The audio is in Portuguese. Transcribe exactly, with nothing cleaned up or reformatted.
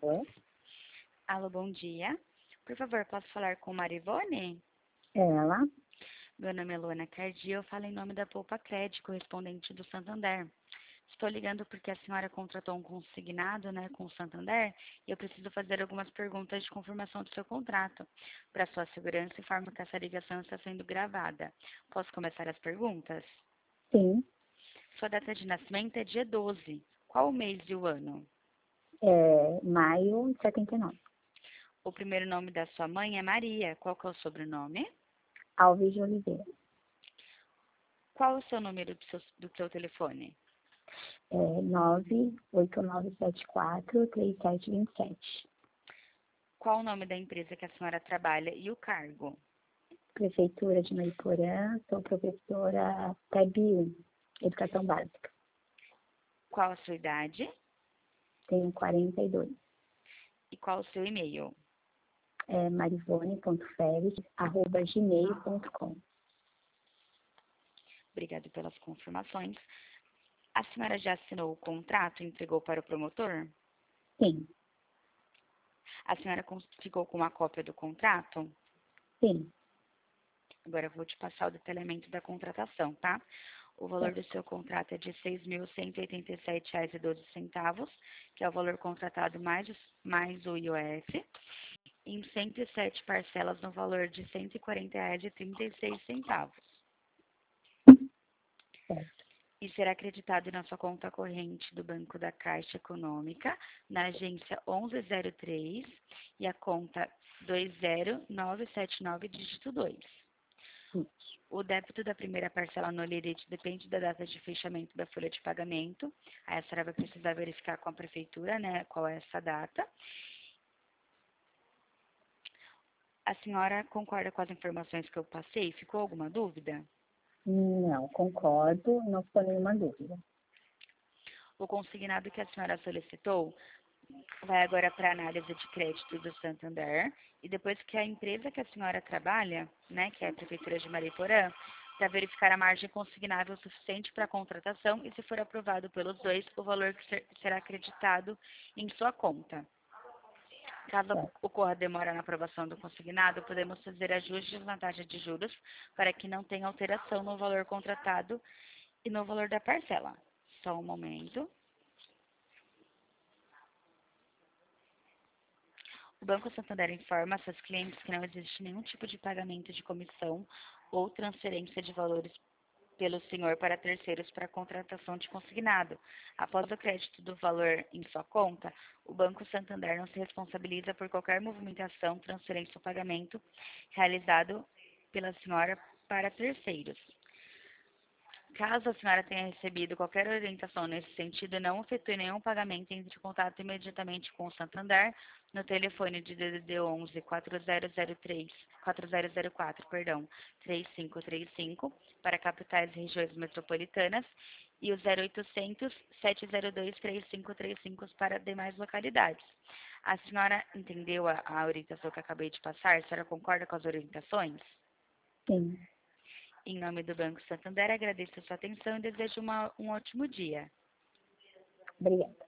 Alô? Alô, bom dia. Por favor, posso falar com Marivone? Ela? Meu nome é Luana Cardi, eu falo em nome da Poupa Cred, correspondente do Santander. Estou ligando porque a senhora contratou um consignado, né, com o Santander, e eu preciso fazer algumas perguntas de confirmação do seu contrato. Para sua segurança, informo que essa ligação está sendo gravada. Posso começar as perguntas? Sim. Sua data de nascimento é dia doze. Qual o mês e o ano? É maio de setenta e nove. O primeiro nome da sua mãe é Maria. Qual que é o sobrenome? Alves de Oliveira. Qual o seu número do seu, do seu telefone? É nove oito nove sete quatro três sete dois sete. Qual o nome da empresa que a senhora trabalha e o cargo? Prefeitura de Mariporã, sou professora T E B um, Educação Básica. Qual a sua idade? Tenho quarenta e dois. E qual o seu e-mail? É marivone ponto feres arroba gmail ponto com. Obrigada pelas confirmações. A senhora já assinou o contrato e entregou para o promotor? Sim, A senhora cons- ficou com uma cópia do contrato? sim, Agora eu vou te passar o detalhamento da contratação, tá? O valor do certo. seu contrato é de seis mil cento e oitenta e sete reais e doze centavos, que é o valor contratado mais, os- mais o I O F, em cento e sete parcelas no valor de cento e quarenta reais e trinta e seis centavos. Certo. E será acreditado na sua conta corrente do Banco da Caixa Econômica, na agência onze zero três e a conta dois zero nove sete nove, dígito dois. Isso. O débito da primeira parcela no lerite depende da data de fechamento da folha de pagamento. Aí a senhora vai precisar verificar com a prefeitura, né, qual é essa data. A senhora concorda com as informações que eu passei? Ficou alguma dúvida? Não, concordo, não ficou nenhuma dúvida. O consignado que a senhora solicitou vai agora para a análise de crédito do Santander e depois que a empresa que a senhora trabalha, né, que é a Prefeitura de Mariporã, para verificar a margem consignável suficiente para a contratação e, se for aprovado pelos dois, o valor que ser- será acreditado em sua conta. Caso Certo. ocorra demora na aprovação do consignado, podemos fazer ajustes na taxa de juros para que não tenha alteração no valor contratado e no valor da parcela. Só um momento. O Banco Santander informa a seus clientes que não existe nenhum tipo de pagamento de comissão ou transferência de valores pelo senhor para terceiros para contratação de consignado. Após o crédito do valor em sua conta, o Banco Santander não se responsabiliza por qualquer movimentação, transferência ou pagamento realizado pela senhora para terceiros. Caso a senhora tenha recebido qualquer orientação nesse sentido, não efetue nenhum pagamento e entre em contato imediatamente com o Santander no telefone de D D D onze quatro zero zero três, quatro zero zero quatro, perdão, três cinco três cinco para capitais e regiões metropolitanas e o zero oitocentos, sete zero dois, três cinco três cinco para demais localidades. A senhora entendeu a, a orientação que acabei de passar? A senhora concorda com as orientações? Sim, Em nome do Banco Santander, agradeço a sua atenção e desejo uma, um ótimo dia. obrigada.